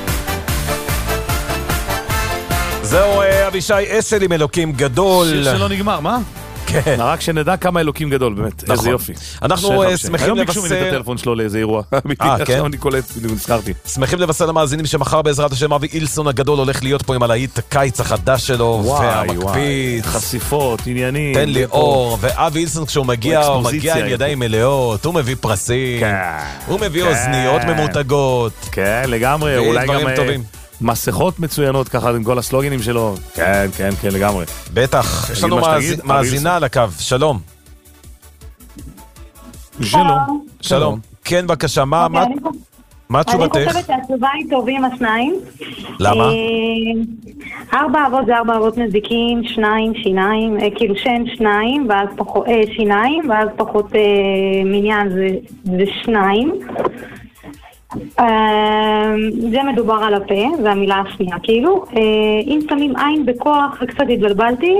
זהו אבישי אסל עם אלוקים גדול. שיר שלא נגמר, מה? כן. רק שנדע כמה אלוקים גדול, באמת. איזה יופי. אנחנו שמחים היום לבשר... ביקשו ממני את הטלפון שלו לאיזה אירוע. אה, כן? עכשיו אני קולט, נזכרתי. שמחים לבשר למאזינים שמחר בעזרת השם אבי אילסון הגדול הולך להיות פה עם הלהיט הקיץ החדש שלו, והמקפיץ. חשיפות, עניינים. תן לי אור. ואבי אילסון כשהוא מגיע, הוא מגיע עם ידיים מלאות, הוא מביא פרסים, הוא מביא אוזניות ממותגות. כן, לגמרי. אולי גם... מסכות מצוינות ככה עם כל הסלוגנים שלו. כן, כן, כן, לגמרי. בטח. יש לנו מאזינה על הקו. שלום. שלום. שלום. כן, בבקשה. מה מה תשובתך? אני חושבת שהתשובה היא טובים השניים. למה? ארבע אבות זה ארבע אבות מזיקים, שניים שיניים, כאילו שן שניים, ואז פחות שיניים, ואז פחות מניין זה שניים. זה מדובר על הפה, זה המילה השנייה, כאילו. אם שמים עין בכוח, קצת התבלבלתי.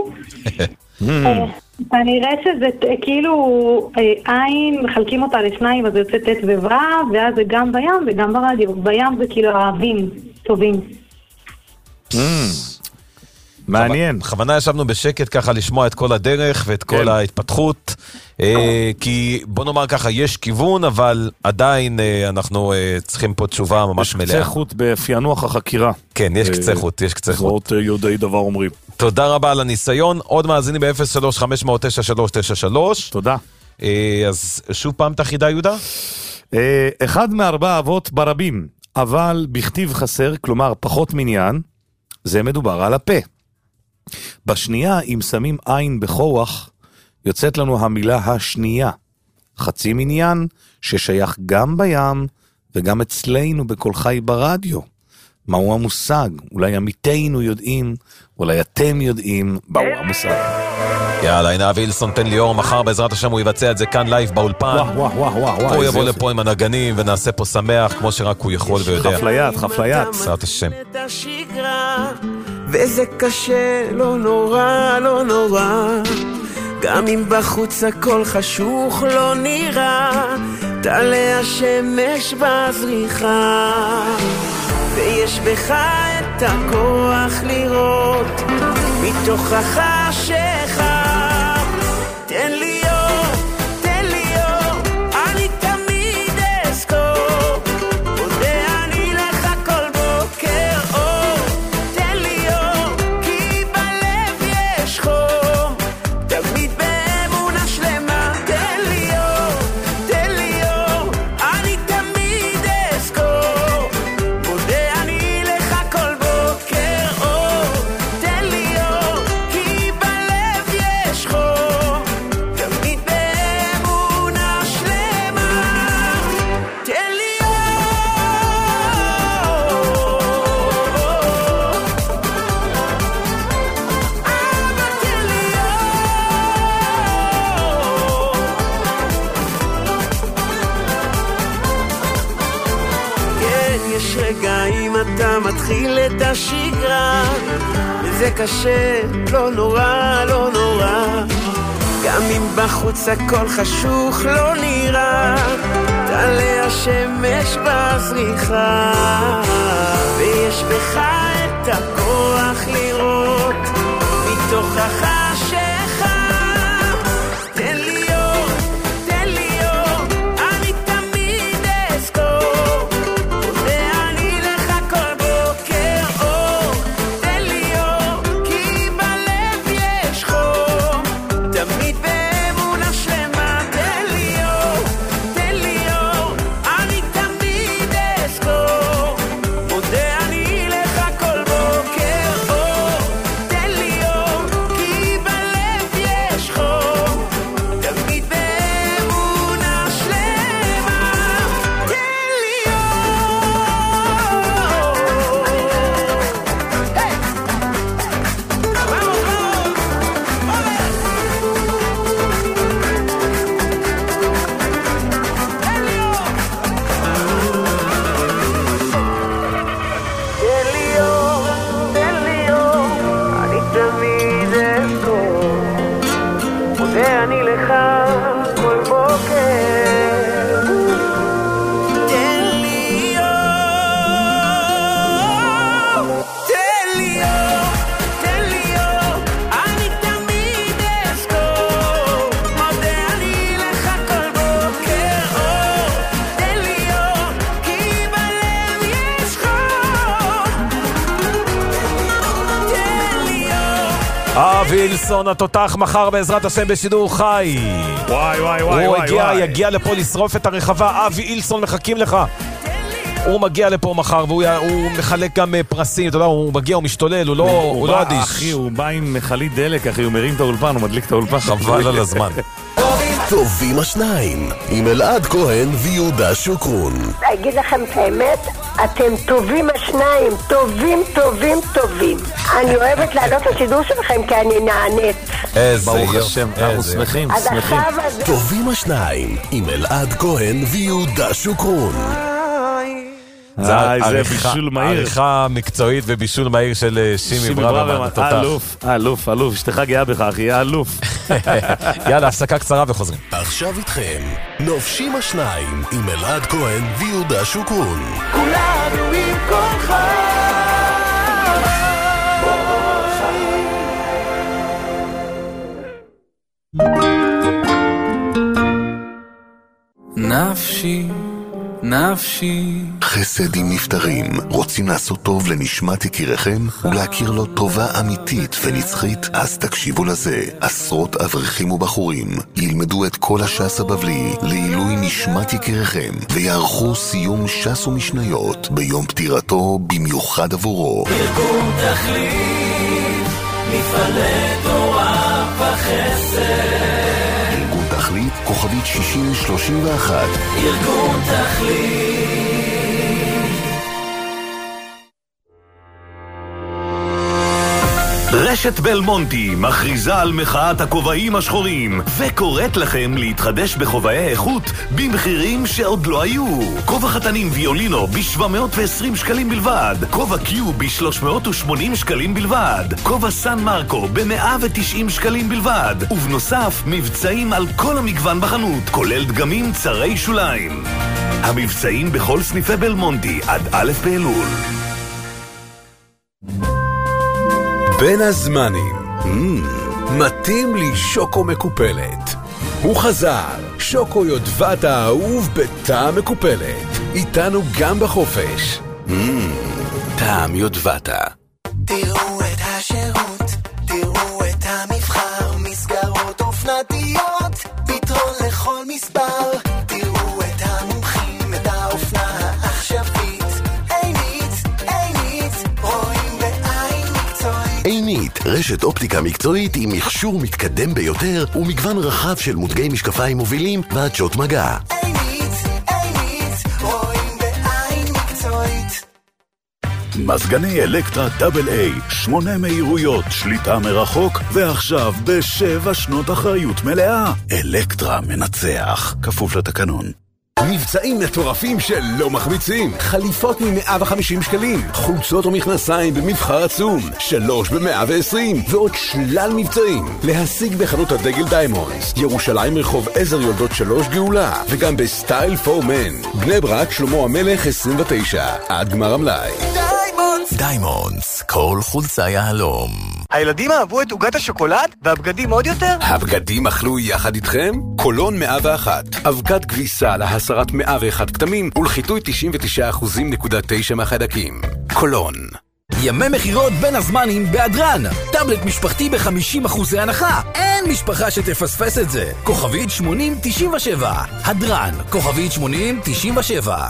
כנראה שזה כאילו עין, מחלקים אותה לשניים, אז זה יוצא תת וו', ואז זה גם בים וגם ברדיו. בים זה כאילו אוהבים, טובים. מעניין. בכוונה ישבנו בשקט ככה לשמוע את כל הדרך ואת כל ההתפתחות, כי בוא נאמר ככה, יש כיוון, אבל עדיין אנחנו צריכים פה תשובה ממש מלאה. יש קצה חוט בפענוח החקירה. כן, יש קצה חוט, יש קצה חוט. זאת יודעי דבר אומרים. תודה רבה על הניסיון, עוד מאזינים ב-אפס שלוש חמש אפס אפס תשע שלוש תשע שלוש. תודה. אז שוב פעם תחידה יהודה? אחד מארבע אבות ברבים, אבל בכתיב חסר, כלומר פחות מניין, זה מדובר על הפה. בשנייה, אם שמים עין בכוח, יוצאת לנו המילה השנייה. חצי מניין ששייך גם בים וגם אצלנו בכל חי ברדיו. מהו המושג? אולי עמיתינו יודעים, אולי אתם יודעים, מהו המושג. יאללה, הנה וילסון תן לי אור, מחר בעזרת השם הוא יבצע את זה כאן לייב באולפן. וואו, וואו, וואו, וואו. הוא יבוא לפה עם הנגנים ונעשה פה שמח כמו שרק הוא יכול ויודע. חפליית, חפליית. בעזרת השם. וזה קשה, לא נורא, לא נורא. גם אם בחוץ הכל חשוך לא נראה, תעלה השמש בזריחה. ויש בך את הכוח לראות מתוך החשיכה. תן לי אור, תן לי אור, אני תמיד אזכור. מודה אני לך כל בוקר אור. תן לי אור, כי בלב יש חום, תמיד באמונה שלמה. תן לי אור, תן לי אור, אני תמיד אזכור. מודה אני לך כל בוקר אור. תן לי אור, כי בלב יש חום, תמיד באמונה שלמה. תן לי כן, יש רגעים אתה מתחיל את השגרה, וזה קשה, לא נורא, לא נורא. גם אם בחוץ הכל חשוך לא נראה, תעלה השמש בזריחה. ויש בך את הכוח לראות מתוך החשיכה. תן לי אור, תן לי אור, אני תמיד אזכור. מודה אני לך כל בוקר אור. תן לי אור, כי בלב יש חום, תמיד באמונה שלמה. תן לי אור, תן לי אור, אני תמיד אזכור. מודה אני לך כל בוקר אור. תן לי אור, כי בלב יש חום, תמיד באמונה שלמה. תן לי תן לי אור, תן לי אור, אני תמיד אזכור. מודה אני לך כל בוקר. תן לי אור, תן לי אור, תן לי אור, אני תמיד אזכור. מודה אני לך כל בוקר אור. תן לי אור, כי בלב יש חום. תן לי אור. וילסון התותח מחר בעזרת השם בשידור חי. וואי וואי וואי הוא וואי הגיע, וואי. יגיע לפה לשרוף את הרחבה. אבי אילסון מחכים לך. הוא מגיע לפה מחר והוא הוא מחלק גם אה, פרסים, אתה יודע, הוא מגיע, הוא משתולל, הוא לא, הוא הוא לא בא, אדיש. אחי, הוא בא עם מכלית דלק, אחי, הוא מרים את האולפן, הוא מדליק את האולפן. חבל על הזמן. טובים השניים, עם אלעד כהן ויהודה שוקרון. אגיד לכם את האמת, אתם טובים השניים, טובים, טובים, טובים. אני אוהבת לעלות לשידור שלכם כי אני נענית. איזה ברוך יופי, השם, אנחנו איזה שמחים, אז שמחים. עכשיו אז... טובים השניים, עם אלעד כהן ויהודה שוקרון. זה אה, זה עריכה- בישול מהיר. עריכה מקצועית ובישול מהיר של אה, שימי שימי ברוורמן, ברוורמן, התותח. אלוף, אלוף, אלוף, אשתך גאה בך, אחי, אלוף. יאללה, הפסקה קצרה וחוזרים. עכשיו איתכם, נופשים השניים, עם אלעד כהן ויהודה שוקרון. כולנו עם כל חי. נפשי, נפשי. חסד עם נפטרים. רוצים לעשות טוב לנשמת יקיריכם ולהכיר לו טובה אמיתית ונצחית? אז תקשיבו לזה. עשרות אברכים ובחורים ילמדו את כל הש"ס הבבלי לעילוי נשמת יקיריכם ויערכו סיום ש"ס ומשניות ביום פטירתו במיוחד עבורו. ארגון תכלית, מפעלי תורה וחסד. ארגון תכלית, כוכבית שישים שלושים ואחת. ארגון תכלית. רשת בלמונטי מכריזה על מחאת הכובעים השחורים וקוראת לכם להתחדש בכובעי איכות במחירים שעוד לא היו. כובע חתנים ויולינו ב-שבע מאות ועשרים שקלים בלבד, כובע קיו ב-שלוש מאות ושמונים שקלים בלבד, כובע סן מרקו ב-מאה ותשעים שקלים בלבד, ובנוסף מבצעים על כל המגוון בחנות, כולל דגמים צרי שוליים. המבצעים בכל סניפי בלמונטי עד א' באלול. בין הזמנים, mm, מתאים לי שוקו מקופלת. הוא חזר, שוקו יודבת האהוב בטעם מקופלת. איתנו גם בחופש. Mm, טעם יודבת. תראו את השירות, תראו את המבחר, מסגרות אופנתיות, פתרון לכל מספר. תראו את המומחים, את האופנה העכשווית. עינית, עינית, רואים בעין מקצועית. עינית, רשת אופטיקה מקצועית עם מכשור מתקדם ביותר ומגוון רחב של מותגי משקפיים מובילים ועדשות מגע. עינית, עינית, רואים בעין מקצועית. מזגני אלקטרה דאבל איי, שמונה מהירויות, שליטה מרחוק, ועכשיו בשבע שנות אחריות מלאה. אלקטרה מנצח, כפוף לתקנון. מבצעים מטורפים שלא מחמיצים. חליפות מ-מאה וחמישים שקלים, חולצות ומכנסיים במבחר עצום, שלוש ב-מאה ועשרים, ועוד שלל מבצעים. להשיג בחנות הדגל דיימונדס, ירושלים רחוב עזר יולדות שלוש גאולה, וגם בסטייל פור מן. בני ברק שלמה המלך עשרים ותשע, עד גמר המלאי. דיימונדס! דיימונדס, כל חולצה יהלום. הילדים אהבו את עוגת השוקולד והבגדים עוד יותר? הבגדים אכלו יחד איתכם? קולון מאה ואחת, אבקת כביסה להסרת מאה ואחת כתמים ולחיטוי תשעים ותשע אחוזים נקודה תשע מהחיידקים. קולון. ימי מחירות בין הזמנים באדרן. טאבלט משפחתי ב-חמישים אחוז הנחה. אין משפחה שתפספס את זה. כוכבית שמונים תשעים ושבע. הדרן, כוכבית שמונים תשעים ושבע.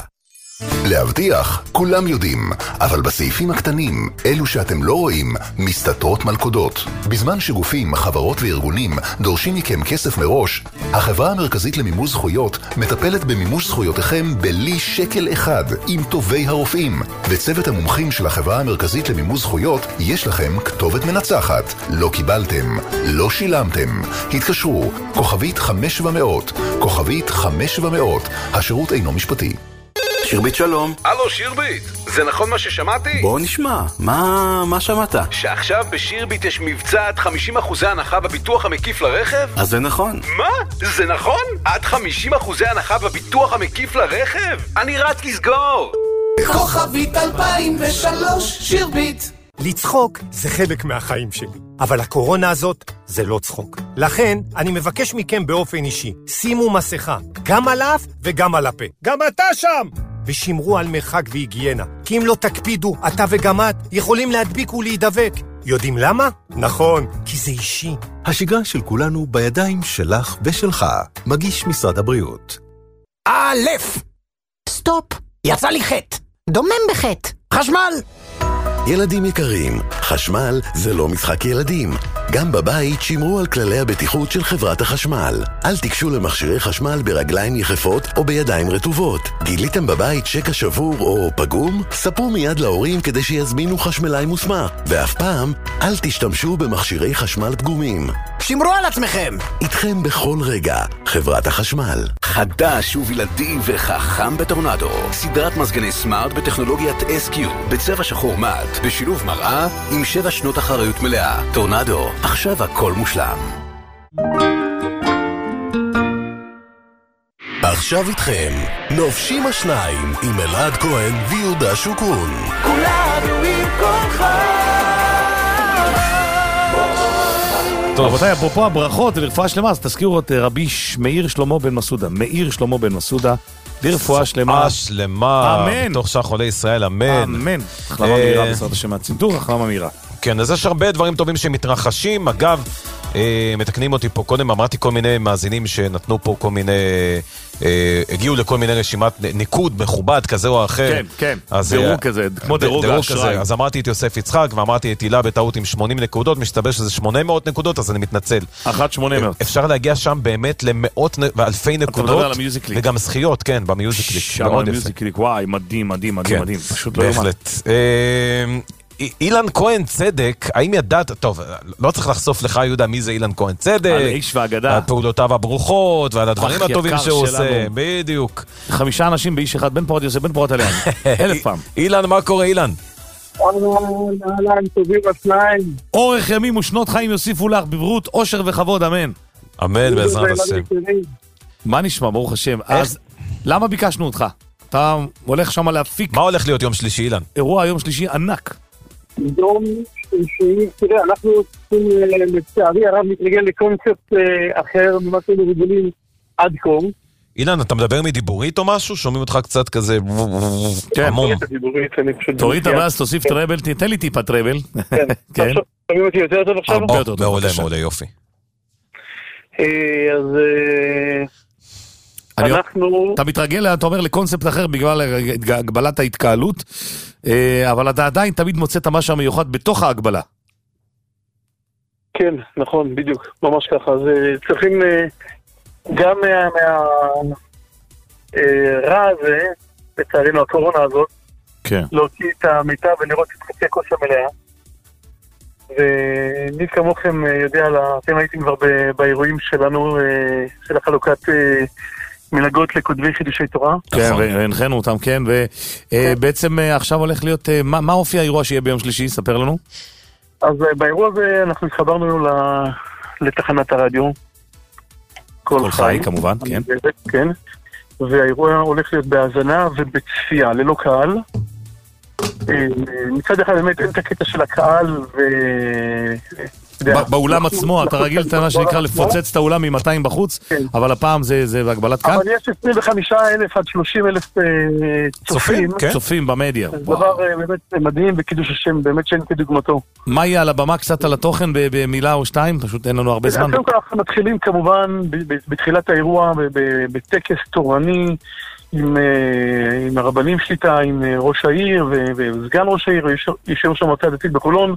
להבטיח, כולם יודעים, אבל בסעיפים הקטנים, אלו שאתם לא רואים, מסתתרות מלכודות. בזמן שגופים, חברות וארגונים דורשים מכם כסף מראש, החברה המרכזית למימוש זכויות מטפלת במימוש זכויותיכם בלי שקל אחד, עם טובי הרופאים. וצוות המומחים של החברה המרכזית למימוש זכויות, יש לכם כתובת מנצחת. לא קיבלתם, לא שילמתם. התקשרו, כוכבית חמש שבע מאות, כוכבית חמש שבע מאות, השירות אינו משפטי. שירבית שלום. הלו שירבית, זה נכון מה ששמעתי? בוא נשמע, מה, מה שמעת? שעכשיו בשירבית יש מבצע עד חמישים אחוזי הנחה בביטוח המקיף לרכב? אז זה נכון. מה? זה נכון? עד חמישים אחוזי הנחה בביטוח המקיף לרכב? אני רץ לסגור! כוכבית אלפיים ושלוש, שירבית. לצחוק זה חלק מהחיים שלי, אבל הקורונה הזאת זה לא צחוק. לכן אני מבקש מכם באופן אישי, שימו מסכה, גם על האף וגם על הפה. גם אתה שם! ושמרו על מרחק והיגיינה, כי אם לא תקפידו, אתה וגם את יכולים להדביק ולהידבק. יודעים למה? נכון, כי זה אישי. השגרה של כולנו בידיים שלך ושלך. מגיש משרד הבריאות. א' סטופ, יצא לי חטא. דומם בחטא. חשמל. ילדים יקרים, חשמל זה לא משחק ילדים. גם בבית שמרו על כללי הבטיחות של חברת החשמל. אל תיגשו למכשירי חשמל ברגליים יחפות או בידיים רטובות. גיליתם בבית שקע שבור או פגום? ספרו מיד להורים כדי שיזמינו חשמלאי מוסמך. ואף פעם, אל תשתמשו במכשירי חשמל פגומים. שמרו על עצמכם! איתכם בכל רגע, חברת החשמל. חדש ובלעדי וחכם בטורנדו. סדרת מזגני סמארט בטכנולוגיית אס קיו, בצבע שחור מאט, בשילוב מראה עם שבע שנות אחריות מלאה. טורנדו, עכשיו הכל מושלם. עכשיו איתכם, נופשים השניים עם אלעד כהן ויהודה שוקרון. כולנו עם כוכב. טוב, רבותיי, אפרופו הברכות ולרפואה שלמה, אז תזכירו את רבי מאיר שלמה בן מסעודה. מאיר שלמה בן מסעודה, לרפואה שלמה. רפואה שלמה. אמן. בתוך שאר חולי ישראל, אמן. אמן. החלמה מהירה בעזרת השם מהצנתור, החלמה מהירה. כן, אז יש הרבה דברים טובים שמתרחשים. אגב, אה, מתקנים אותי פה קודם, אמרתי כל מיני מאזינים שנתנו פה כל מיני, אה, הגיעו לכל מיני רשימת ניקוד מכובד כזה או אחר. כן, כן, אז, דירוג אה, כזה, כמו דירוג דירוג האשראי. כזה. אז אמרתי את יוסף יצחק, ואמרתי את הילה בטעות עם שמונים נקודות, מסתבר שזה שמונה מאות נקודות, אז אני מתנצל. אחת שמונה מאות. אפשר להגיע שם באמת למאות ואלפי נקודות. אתה מדבר על המיוזיקליק. וגם זכיות, כן, במיוזיקליק. שם המיוזיקליק, וואי, מדהים, מדהים, מדהים, מדהים. פשוט לא יאמן. בהחלט. אילן כהן צדק, האם ידעת, טוב, לא צריך לחשוף לך יהודה מי זה אילן כהן צדק, על האיש והאגדה, על פעולותיו הברוכות ועל הדברים הטובים שהוא עושה, בדיוק. חמישה אנשים באיש אחד, בן פורת יוסף, בן פורת עליהם, אלף פעם. אילן, מה קורה אילן? אהלן, טובים השניים. אורך ימים ושנות חיים יוסיפו לך, בבריאות, אושר וכבוד, אמן. אמן בעזרת השם. מה נשמע, ברוך השם? אז למה ביקשנו אותך? אתה הולך שם להפיק. מה הולך להיות יום שלישי אילן? אירוע יום שלישי ענק. יום שלישי, תראה, אנחנו צריכים לצערי הרב מתרגל לקונספט אחר ממה שאנחנו רגילים עד כה. אילן, אתה מדבר מדיבורית או משהו? שומעים אותך קצת כזה כן, תוריד את הבאס, תוסיף טראבל, תן לי טיפה טראבל. כן, שומעים אותי יותר טוב עכשיו? הרבה יותר טוב, מעולה, מעולה, יופי. אז אנחנו... אתה מתרגל, אתה אומר, לקונספט אחר בגלל הגבלת ההתקהלות, אבל אתה עדיין תמיד מוצא את המשהו המיוחד בתוך ההגבלה. כן, נכון, בדיוק, ממש ככה. אז צריכים גם מהרע הזה, לצערנו הקורונה הזאת, להוציא את המיטב ולראות את חצי הכוס המלאה. ומי כמוכם יודע, אתם הייתם כבר באירועים שלנו, של החלוקת מלגות לכותבי חידושי תורה. כן, והנחנו אותם, כן, ובעצם עכשיו הולך להיות, מה אופי האירוע שיהיה ביום שלישי? ספר לנו. אז באירוע הזה אנחנו התחברנו לתחנת הרדיו. כל חי, כמובן, כן. כן, והאירוע הולך להיות בהאזנה ובצפייה, ללא קהל. מצד אחד באמת אין את הקטע של הקהל ו... באולם עצמו, אתה רגיל את מה שנקרא לפוצץ את האולם מ-מאתיים בחוץ, אבל הפעם זה בהגבלת קהל? אבל יש עשרים וחמישה אלף עד שלושים אלף צופים. צופים במדיה. זה דבר באמת מדהים וקידוש השם, באמת שאין כדוגמתו. מה יהיה על הבמה קצת על התוכן במילה או שתיים? פשוט אין לנו הרבה זמן. אנחנו מתחילים כמובן בתחילת האירוע בטקס תורני, עם, עם הרבנים שליטה, עם ראש העיר וסגן ראש העיר, יושב ראש המועצה הדתית בחולון,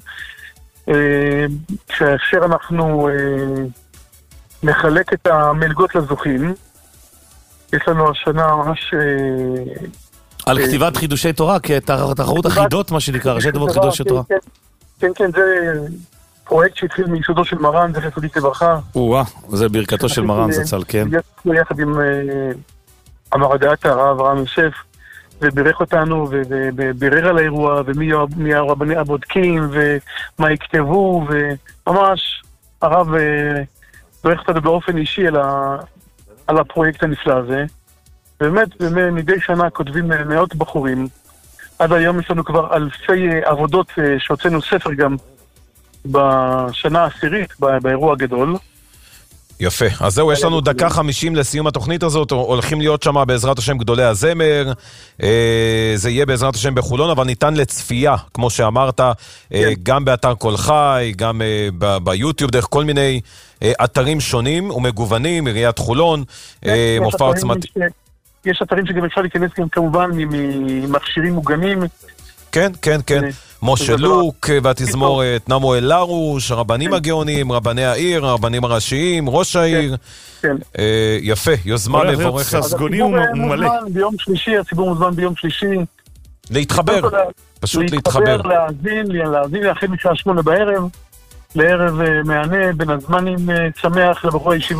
כאשר אנחנו נחלק את המלגות לזוכים. יש לנו השנה ממש... על כתיבת חידושי תורה, כי תחרות החידות, מה שנקרא, ראשי תיבות חידושי תורה. כן, כן, זה פרויקט שהתחיל מיסודו של מרן, זכר צדיק לברכה. וואה, זה ברכתו של מרן זצ"ל, כן. יחד עם אמר הדעת הרב אברהם יוסף, ובירך אותנו, ובירר על האירוע, ומי הרבנים הבודקים, ומה יכתבו, וממש הרב בירך אותנו באופן אישי על הפרויקט הנפלא הזה. באמת, מדי שנה כותבים מאות בחורים. עד היום יש לנו כבר אלפי עבודות שהוצאנו ספר גם בשנה העשירית, באירוע הגדול. יפה, אז זהו, יש לנו דקה חמישים לסיום התוכנית הזאת, הולכים להיות שם בעזרת השם גדולי הזמר, זה יהיה בעזרת השם בחולון, אבל ניתן לצפייה, כמו שאמרת, גם באתר כל חי, גם ביוטיוב, דרך כל מיני אתרים שונים ומגוונים, עיריית חולון, מופע עוצמתי. יש אתרים שגם אפשר להיכנס גם כמובן ממכשירים מוגנים. כן, כן, כן. משה לוק והתזמורת נמו אלרוש, הרבנים הגאונים, רבני העיר, הרבנים הראשיים, ראש העיר. יפה, יוזמה מבורכת. הציבור מוזמן ביום שלישי, הציבור מוזמן ביום שלישי. להתחבר, פשוט להתחבר. להאזין, להאזין אחרי משעה שמונה בערב, לערב מענה, בין הזמנים שמח לבחורי הישיבות.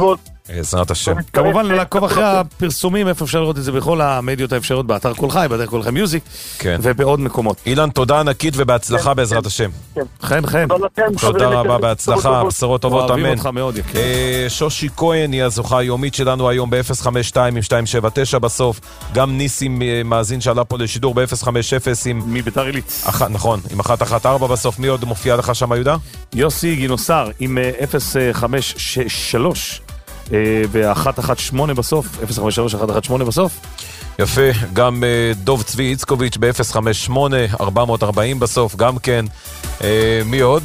בעזרת השם. כמובן לעקוב אחרי הפרסומים, איפה אפשר לראות את זה בכל המדיות האפשריות, באתר כל חי, באתר כל חי מיוזיק, ובעוד מקומות. אילן, תודה ענקית ובהצלחה בעזרת השם. חן חן. תודה רבה, בהצלחה, בשורות טובות, אמן. אוהבים אותך מאוד, יקר. שושי כהן היא הזוכה היומית שלנו היום ב-אפס חמש שתיים עם שתיים שבע תשע בסוף. גם ניסים מאזין שעלה פה לשידור ב-אפס חמש אפס עם... מביתר עילית. נכון, עם אחת אחת ארבע בסוף. מי עוד מופיע לך שם, יהודה? יוסי גינוסר עם אפס חמש שלוש ו-אחת אחת שמונה בסוף, אפס חמש שלוש אחת אחת שמונה בסוף. יפה, גם דוב צבי איצקוביץ' ב-אפס חמש שמונה ארבע ארבעים בסוף, גם כן. מי עוד?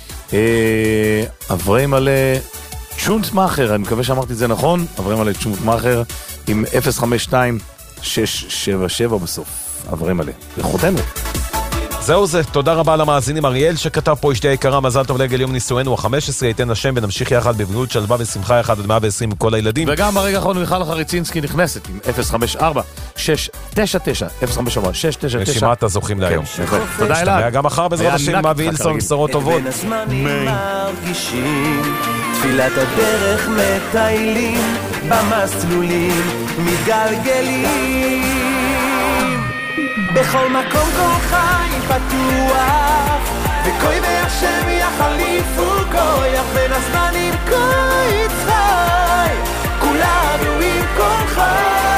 אברהם מלא צ'ונט מאחר, אני מקווה שאמרתי את זה נכון, אברהם מלא צ'ונט מאחר עם אפס חמש שתיים שש שבע שבע בסוף, אברהם מלא, וחותנו. זהו זה, תודה רבה למאזינים. אריאל שכתב פה, אשתי היקרה, מזל טוב לרגל יום נישואינו ה-חמש עשרה, ייתן השם ונמשיך יחד בבריאות שלווה ושמחה יחד עד מאה ועשרים עם כל הילדים. וגם ברגע האחרון מיכל חריצינסקי נכנסת עם אפס חמש ארבע שש תשע תשע אפס חמש ארבע שש תשע תשע. רשימת הזוכים להיום. תודה אלעד. וגם מחר בעזרת השם אבי אילסון, בשורות טובות. תפילת הדרך מטיילים במסלולים מתגלגלים בכל מקום כל חי פתוח וכוי והשם יחליפו כויח בין הזמנים כוי צחי כולנו עם כל חי